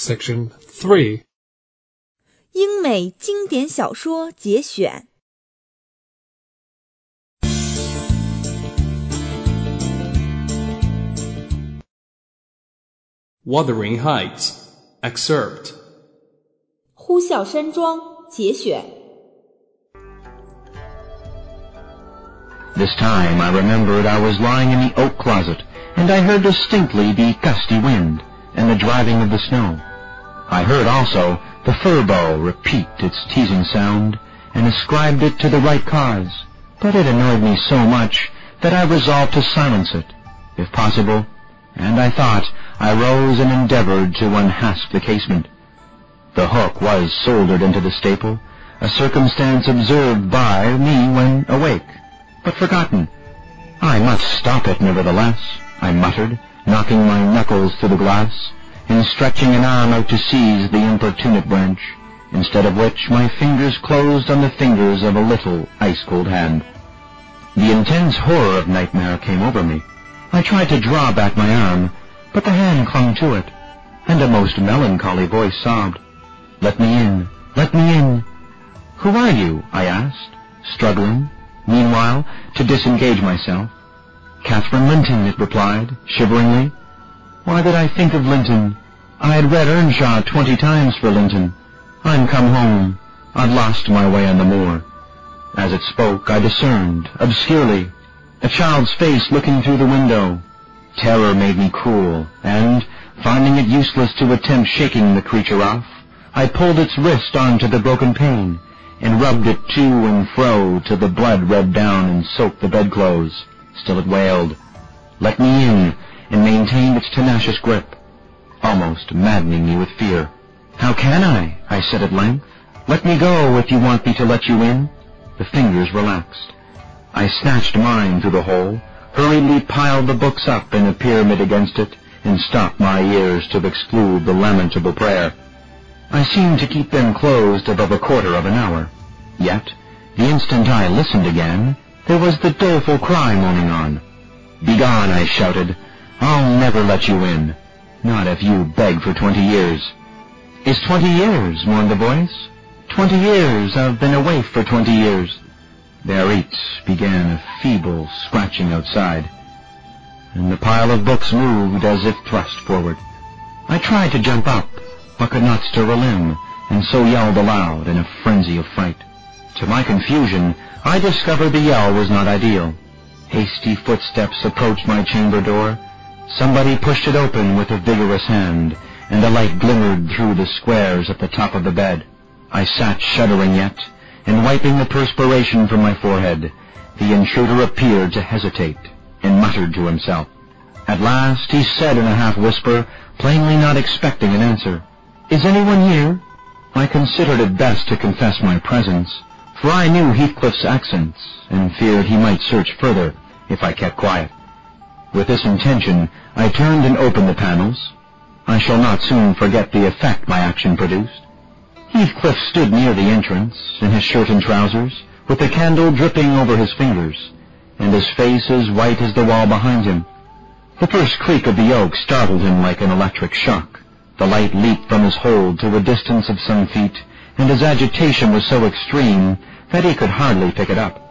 Section 3. 英美经典小说节选。 Wuthering Heights. Excerpt. 呼啸山庄节选。 This time I remembered I was lying in the oak closet, and I heard distinctly the gusty wind and the driving of the snow. I heard also the furbow repeat its teasing sound, and ascribed it to the right cause, but it annoyed me so much that I resolved to silence it, if possible, and I thought I rose and endeavored to unhasp the casement. The hook was soldered into the staple, a circumstance observed by me when awake, but forgotten. I must stop it nevertheless, I muttered, knocking my knuckles through the glass, and stretching an arm out to seize the importunate branch, instead of which my fingers closed on the fingers of a little ice-cold hand. The intense horror of nightmare came over me. I tried to draw back my arm, but the hand clung to it, and a most melancholy voice sobbed, "Let me in, let me in." "Who are you?" I asked, struggling, meanwhile, to disengage myself. "Catherine Linton," it replied, shiveringly. Why did I think of Linton? I had read Earnshaw 20 times for Linton. I'm come home. I've lost my way on the moor. As it spoke, I discerned, obscurely, a child's face looking through the window. Terror made me cruel, and, finding it useless to attempt shaking the creature off, I pulled its wrist onto the broken pane, and rubbed it to and fro till the blood ran down and soaked the bedclothes. Still it wailed, "Let me in," and maintained its tenacious grip, almost maddening me with fear. "How can I said at length. "Let me go if you want me to let you in." The fingers relaxed. I snatched mine through the hole, hurriedly piled the books up in a pyramid against it, and stopped my ears to exclude the lamentable prayer. I seemed to keep them closed above a quarter of an hour. Yet, the instant I listened again, there was the doleful cry moaning on. "Begone," I shouted. "I'll never let you in. Not if you beg for 20 years. "It's 20 years, mourned the voice. 20 years. I've been a waif for 20 years. Thereat began a feeble scratching outside, and the pile of books moved as if thrust forward. I tried to jump up, but could not stir a limb, and so yelled aloud in a frenzy of fright. To my confusion, I discovered the yell was not ideal. Hasty footsteps approached my chamber door. Somebody pushed it open with a vigorous hand, and a light glimmered through the squares at the top of the bed. I sat shuddering yet, and wiping the perspiration from my forehead. The intruder appeared to hesitate, and muttered to himself. At last he said in a half-whisper, plainly not expecting an answer, "Is anyone here?" I considered it best to confess my presence, for I knew Heathcliff's accents, and feared he might search further if I kept quiet. With this intention, I turned and opened the panels. I shall not soon forget the effect my action produced. Heathcliff stood near the entrance, in his shirt and trousers, with the candle dripping over his fingers, and his face as white as the wall behind him. The first creak of the oak startled him like an electric shock. The light leaped from his hold to a distance of some feet, and his agitation was so extreme that he could hardly pick it up.